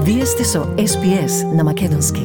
Вие сте со SPS на Македонски.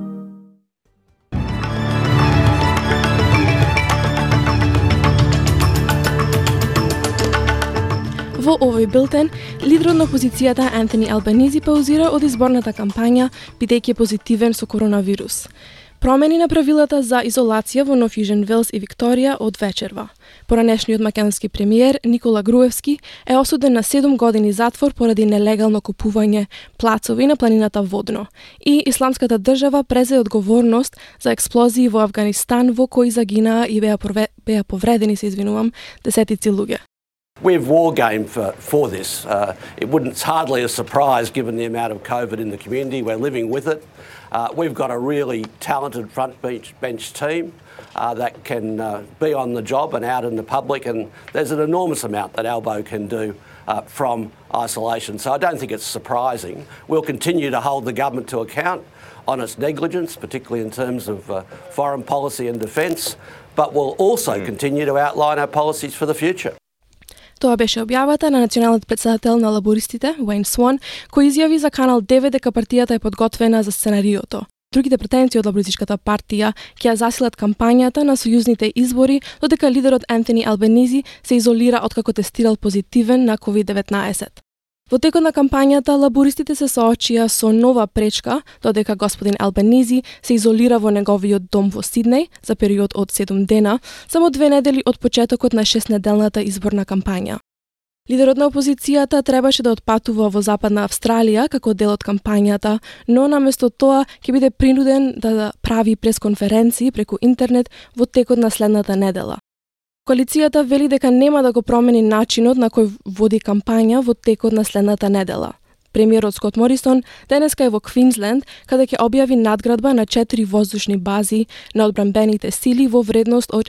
Во овој билтен, лидерот на опозицијата Антони Албанизи паузира од изборната кампања, бидејќи е позитивен со коронавирус. Промени на правилата за изолација во Нов Јужен Велс и Викторија од вечерва. Поранешниот македонски премиер Никола Груевски е осуден на 7 години затвор поради нелегално купување плацови на планината Водно. И Исламската држава презе одговорност за експлозии во Авганистан во кои загинаа и беа повредени, десетици луѓе. We've wargamed for this. It's hardly a surprise given the amount of COVID in the community. We're living with it. We've got a really talented front bench team that can be on the job and out in the public, and there's an enormous amount that Albo can do from isolation. So I don't think it's surprising. We'll continue to hold the government to account on its negligence, particularly in terms of foreign policy and defence, but we'll also continue to outline our policies for the future. Тоа беше објавата на националниот претседател на лабористите, Уейн Свон, кој изјави за Канал 9 дека партијата е подготвена за сценариото. Другите претенции од лабористичката партија ќе ја засилат кампањата на сојузните избори, додека лидерот Антони Албанизи се изолира откако тестирал позитивен на COVID-19. Во текот на кампањата, лабористите се соочија со нова пречка, додека господин Албанизи се изолира во неговиот дом во Сиднеј за период од 7 дена, само 2 недели од почетокот на 6-неделната изборна кампања. Лидерот на опозицијата требаше да отпатува во Западна Австралија како дел од кампањата, но наместо тоа ќе биде принуден да прави пресконференции преку интернет во текот на следната недела. Коалицијата вели дека нема да го промени начинот на кој води кампања во текот на следната недела. Премиерот Скот Морисон денеска е во Квинсленд, каде ќе објави надградба на 4 воздушни бази на одбранбените сили во вредност од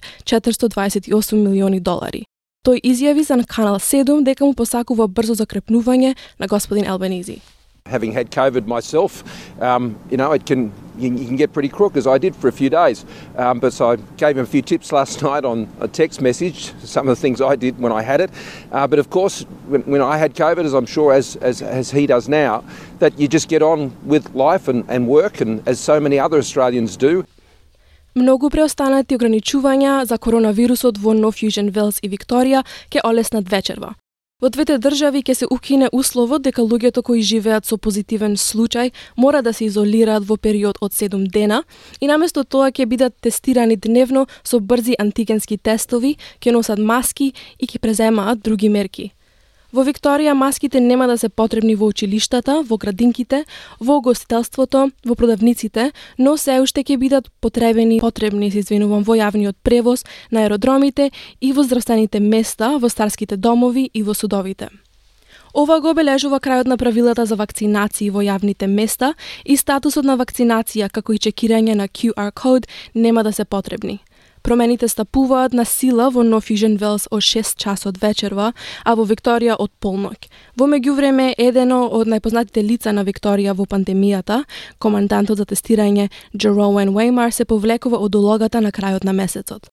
$428 милиони. Тој изјави за Канал 7 дека му посакува брзо закрепнување на господин Албанизи. Having had COVID myself, you can get pretty crook, as I did for a few days. But so I gave him a few tips last night on a text message, some of the things I did when I had it. But of course, when I had COVID, as I'm sure as he does now, that you just get on with life and work, and as so many other Australians do. Многу преостанати ограничувања за коронавирусот во Нов Јужен Велс и Викторија ќе олеснат вечерва. Во двете држави ќе се укине условот дека луѓето кои живеат со позитивен случај мора да се изолираат во период од 7 дена и наместо тоа ќе бидат тестирани дневно со брзи антигенски тестови, ќе носат маски и ќе преземаат други мерки. Во Викторија маските нема да се потребни во училиштата, во градинките, во угостителството, во продавниците, но се уште ќе бидат потребни во јавниот превоз, на аеродромите и во здравствените места, во старските домови и во судовите. Ова го обележува крајот на правилата за вакцинации во јавните места и статусот на вакцинација како и чекирање на QR код нема да се потребни. Промените стапуваат на сила во Нов Јужен Велс од 6 часот вечерва, а во Викторија од полноќ. Во меѓувреме, едно од најпознатите лица на Викторија во пандемијата, командантот за тестирање Джероуен Уеймар, се повлекува од улогата на крајот на месецот.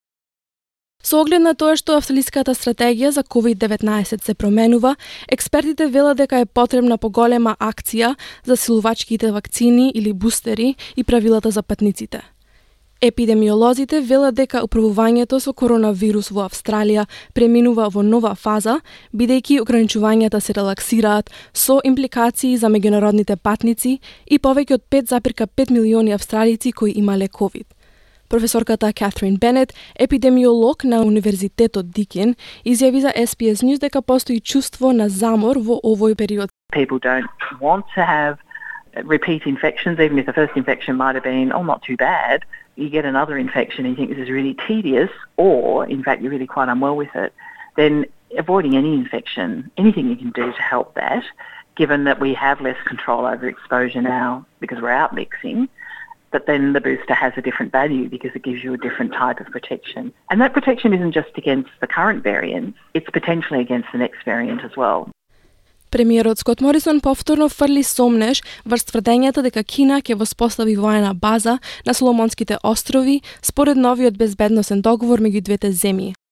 Со оглед на тоа што австралиската стратегија за COVID-19 се променува, експертите велат дека е потребна поголема акција за силувачките вакцини или бустери и правилата за патниците. Епидемиолозите велат дека управувањето со коронавирус во Австралија преминува во нова фаза, бидејќи ограничувањата се релаксираат со импликации за меѓународните патници и повеќе од 5,5 милиони австралици кои имале COVID. Професорката Катрин Бенет, епидемиолог на Универзитетот Дикен, изјави за SBS News дека постои чувство на замор во овој период. People don't want to have repeat infections, even if the first infection might have been, not too bad. You get another infection and you think this is really tedious, or in fact you're really quite unwell with it, then avoiding any infection, anything you can do to help that, given that we have less control over exposure now because we're out mixing, but then the booster has a different value because it gives you a different type of protection. And that protection isn't just against the current variant, it's potentially against the next variant as well. Премиерот Скот Морисон повторно фрли сомнеж врз тврдењата дека Кина ќе воспостави воена база на Соломонските острови според новиот безбедносен договор меѓу двете земји.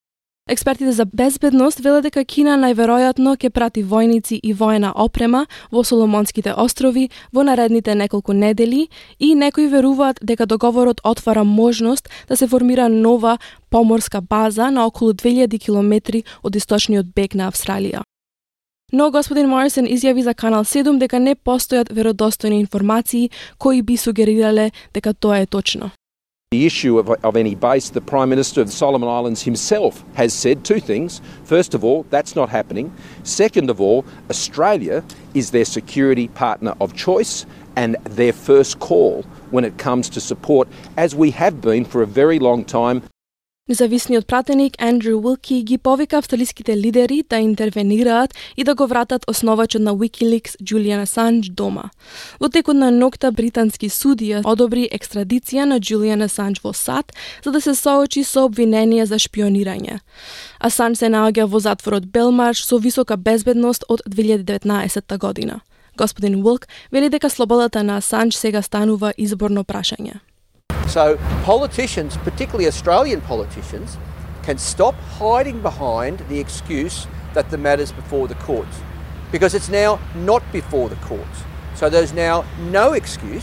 Експертите за безбедност велат дека Кина најверојатно ќе прати војници и воена опрема во Соломонските острови во наредните неколку недели и некои веруваат дека договорот отвара можност да се формира нова поморска база на околу 2000 километри од источниот бег на Австралија. Но господин Морисон изјави за Канал 7 дека не постојат веродостојни информации кои би сугерирале дека тоа е точно. The issue of any base, the Prime Minister of the Solomon Islands himself has said two things. First of all, that's not happening. Second of all, Australia is their security partner of choice and their first call when it comes to support, as we have been for a very long time. Независниот пратеник Андрю Уилки ги повика австралиските лидери да интервенираат и да го вратат основачот на Wikileaks Julian Assange дома. Во текот на ноќта британски судија одобри екстрадиција на Julian Assange во САД за да се соочи со обвиненија за шпионирање. Assange се наоѓа во затворот Белмарш со висока безбедност од 2019 година. Господин Уилк вели дека слободата на Assange сега станува изборно прашање. So politicians, particularly Australian politicians, can stop hiding behind the excuse that the matter's before the courts, because it's now not before the courts. So there's now no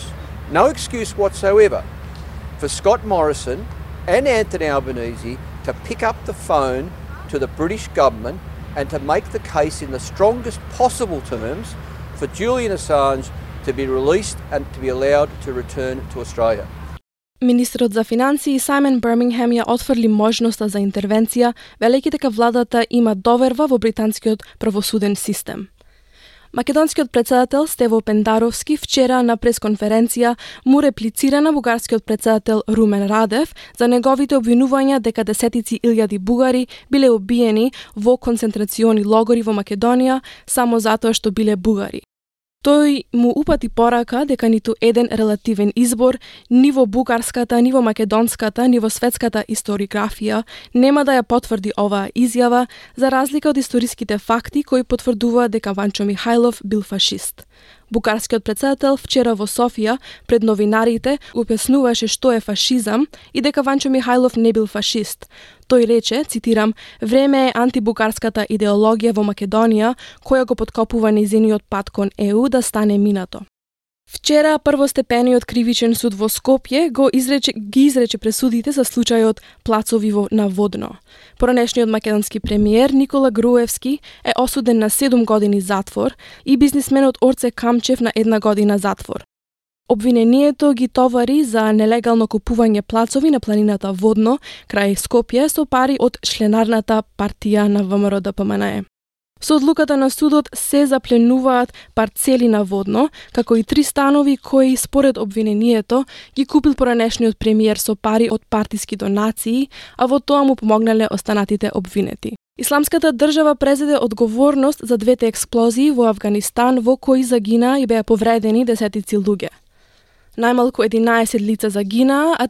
excuse whatsoever for Scott Morrison and Anthony Albanese to pick up the phone to the British government and to make the case in the strongest possible terms for Julian Assange to be released and to be allowed to return to Australia. Министерот за финансии Сајмон Бирмингем ја отфрли можноста за интервенција, велејќи дека владата има доверба во британскиот правосуден систем. Македонскиот председател Стево Пендаровски вчера на пресконференција му реплицира на бугарскиот председател Румен Радев за неговите обвинувања дека десетици илјади бугари биле убиени во концентрациони логори во Македонија само затоа што биле бугари. Тој му упати порака дека ниту еден релативен избор, ни во бугарската, ни во македонската, ни во светската историографија нема да ја потврди оваа изјава, за разлика од историските факти кои потврдуваат дека Ванчо Михајлов бил фашист. Бугарскиот председател вчера во Софија пред новинарите објаснуваше што е фашизам и дека Ванчо Михајлов не бил фашист. Тој рече, цитирам, време е антибугарската идеологија во Македонија која го подкопува нејзиниот пат кон ЕУ да стане минато. Вчера првостепениот кривичен суд во Скопје ги изрече пресудите за случајот Плацови на Водно. Поранешниот македонски премиер Никола Груевски е осуден на 7 години затвор и бизнисменот Орце Камчев на 1 година затвор. Обвинението ги товари за нелегално купување плацови на планината Водно крај Скопје со пари од членарната партија на ВМРО-ДПМНЕ. Со одлуката на судот се запленуваат парцели на Водно, како и 3 станови кои според обвинението ги купил поранешниот премиер со пари од партиски донации, а во тоа му помогнале останатите обвинети. Исламската држава презеде одговорност за двете експлозии во Авганистан во кои загина и беа повредени десетици луѓе. Најмалку 11 лица загинаа, а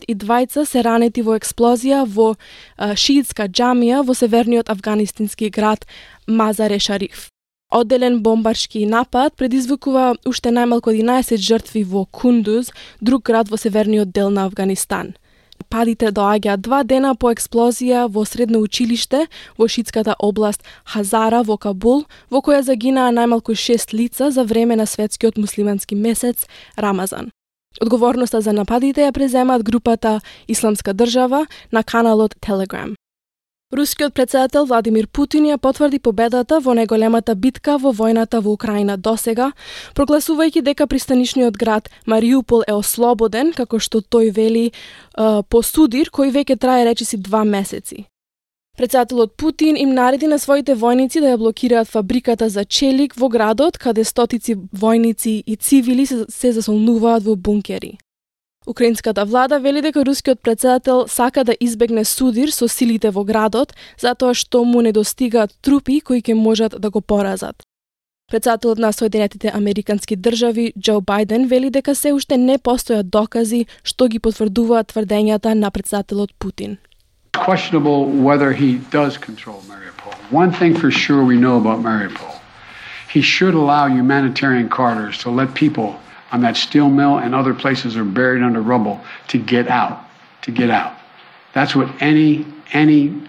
32 се ранети во експлозија во шиитска џамија во северниот афганистански град Мазаре Шариф. Одделен бомбаршки напад предизвикува уште најмалку 11 жртви во Кундуз, друг град во северниот дел на Афганистан. Падите доаѓаат 2 дена по експлозија во средно училиште во шиитската област Хазара во Кабул, во која загинаа најмалку 6 лица за време на светскиот муслимански месец Рамазан. Одговорноста за нападите ја преземаат групата Исламска држава на каналот Telegram. Рускиот председател Владимир Путин ја потврди победата во најголемата битка во војната во Украина досега, прогласувајќи дека пристанишниот град Мариупол е ослободен, како што тој вели по судир кој веќе трае речиси 2 месеци. Председателот Путин им нареди на своите војници да ја блокираат фабриката за челик во градот, каде стотици војници и цивили се засолнуваат во бункери. Украинската влада вели дека рускиот председател сака да избегне судир со силите во градот, затоа што му недостигаат трупи кои ќе можат да го поразат. Председателот на Соединетите Американски држави Џо Бајден вели дека се уште не постојат докази што ги потврдуваат тврдењата на председателот Путин. Questionable whether he does control Mariupol. One thing for sure we know about Mariupol. He should allow humanitarian corridors to let people on that steel mill and other places are buried under rubble to get out. That's what any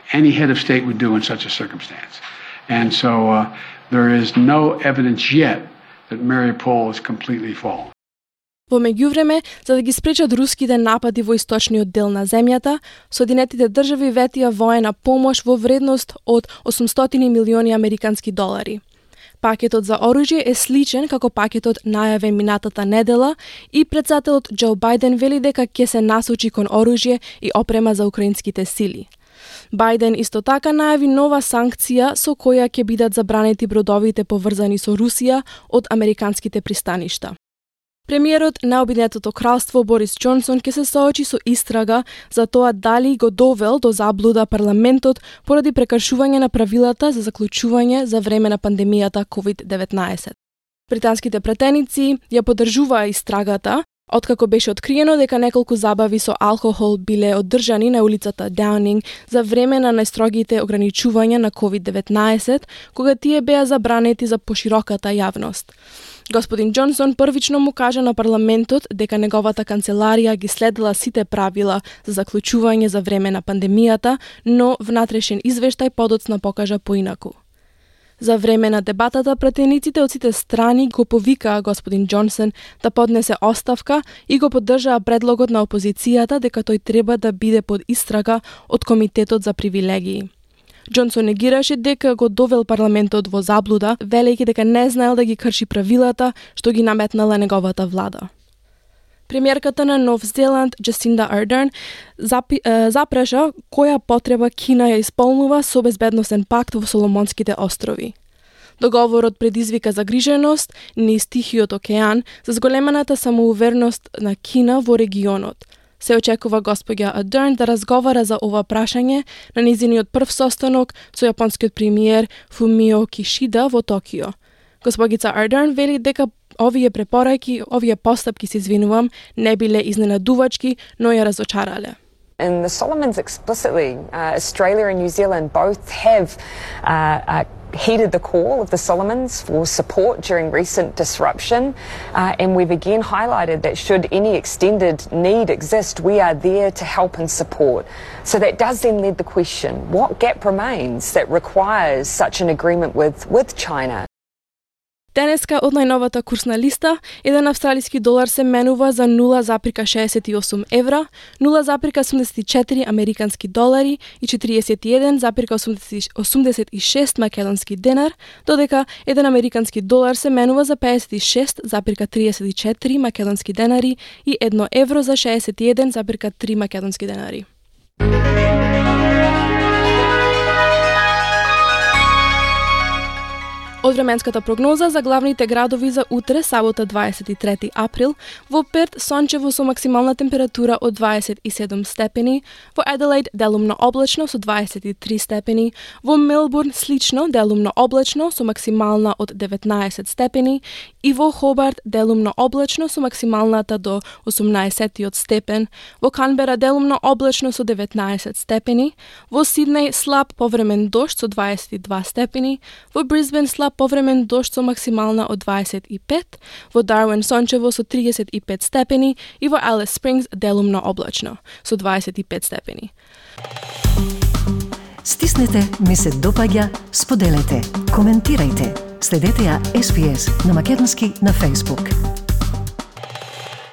any head of state would do in such a circumstance. And so there is no evidence yet that Mariupol is completely fallen. Во меѓувреме, за да ги спречат руските напади во источниот дел на земјата, Соединетите држави ветија воена помош во вредност од 800 милиони американски долари. Пакетот за оружје е сличен како пакетот најавен минатата недела и претседателот Џо Бајден вели дека ќе се насочи кон оружје и опрема за украинските сили. Бајден исто така најави нова санкција со која ќе бидат забранети бродовите поврзани со Русија од американските пристаништа. Премиерот на Обединетото кралство Борис Џонсон ќе се соочи со истрага за тоа дали го довел до заблуда парламентот поради прекршување на правилата за заклучување за време на пандемијата COVID-19. Британските пратеници ја поддржуваа истрагата, откако беше откриено дека неколку забави со алкохол биле одржани на улицата Даунинг за време на најстрогите ограничувања на COVID-19, кога тие беа забранети за пошироката јавност. Господин Џонсон првично му кажа на парламентот дека неговата канцеларија ги следела сите правила за заклучување за време на пандемијата, но внатрешен извештај подоцна покажа поинаку. За време на дебатата, пратениците од сите страни го повикаа господин Џонсон да поднесе оставка и го поддржаа предлогот на опозицијата дека тој треба да биде под истрага од Комитетот за привилегии. Џонсон негираше дека го довел парламентот во заблуда, велејќи дека не знаел да ги крши правилата што ги наметнала неговата влада. Премиерката на Нов Зеланд, Джасинда Ардерн, запреша која потреба Кина ја исполнува со безбедносен пакт во Соломонските острови. Договорот предизвика загриженост низ Тихиот океан за зголемената самоувереност на Кина во регионот. Се очекува господја Ардерн да разговара за ова прашање на низиниот прв состанок со јапонскиот премиер Фумио Кишида во Токио. Господица Ардерн вели дека овие препораки, овие постапки, се извинувам, не биле изненадувачки, но ја разочарале. In the Solomons explicitly, Australia and New Zealand both have heeded the call of the Solomons for support during recent disruption, and we've again highlighted that should any extended need exist, we are there to help and support. So that does then lead the question, what gap remains that requires such an agreement with China? Денеска од најновата курсна листа, еден австралиски долар се менува за 0,68 евра, 0,84 американски долари и 41,86 македонски денар, додека еден американски долар се менува за 56,34 македонски денари и 1 евро за 61,3 македонски денари. Од временската прогноза за главните градови за утре, сабота 23 април, во Перт сончево со максимална температура од 27 степени, во Аделаид делумно облачно со 23 степени, во Мелбурн слично делумно облачно со максимална од 19 степени и во Хобарт делумно облачно со максималната до 18 степен, во Канбера делумно облачно со 19 степени, во Сиднеј слаб повремен дожд со 22 степени, во Брисбен слаб повремен дожд со максимална од 25, во Дарвин сончево со 35 степени и во Алис Спрингс делумно облачно со 25 степени. Стиснете, ми се допаѓа, споделете, коментирајте. Следете ја SPS на Македонски на Facebook.